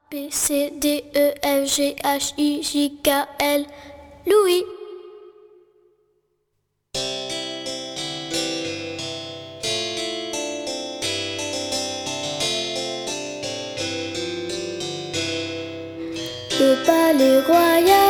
B, C, D, E, F, G, H, I, J, K, L. Louis. Le palais royal